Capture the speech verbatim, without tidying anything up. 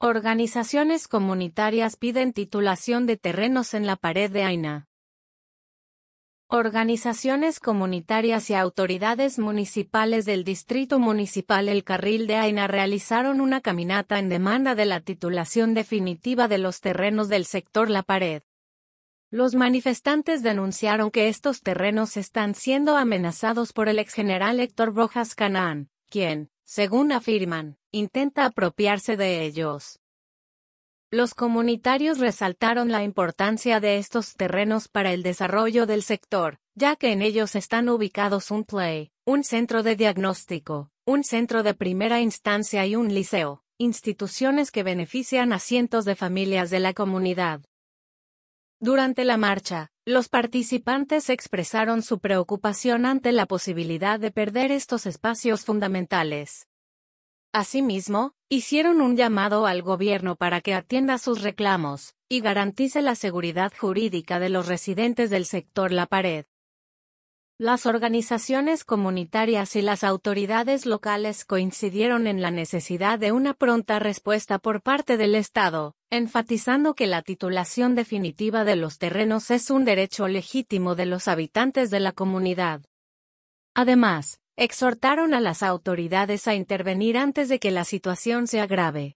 Organizaciones comunitarias piden titulación de terrenos en la pared de Aina. Organizaciones comunitarias y autoridades municipales del Distrito Municipal El Carril de Aina realizaron una caminata en demanda de la titulación definitiva de los terrenos del sector La Pared. Los manifestantes denunciaron que estos terrenos están siendo amenazados por el exgeneral Héctor Rojas Canaán, quien, según afirman, intenta apropiarse de ellos. Los comunitarios resaltaron la importancia de estos terrenos para el desarrollo del sector, ya que en ellos están ubicados un play, un centro de diagnóstico, un centro de primera instancia y un liceo, instituciones que benefician a cientos de familias de la comunidad. Durante la marcha, los participantes expresaron su preocupación ante la posibilidad de perder estos espacios fundamentales. Asimismo, hicieron un llamado al gobierno para que atienda sus reclamos y garantice la seguridad jurídica de los residentes del sector La Pared. Las organizaciones comunitarias y las autoridades locales coincidieron en la necesidad de una pronta respuesta por parte del Estado, enfatizando que la titulación definitiva de los terrenos es un derecho legítimo de los habitantes de la comunidad. Además, exhortaron a las autoridades a intervenir antes de que la situación se agrave.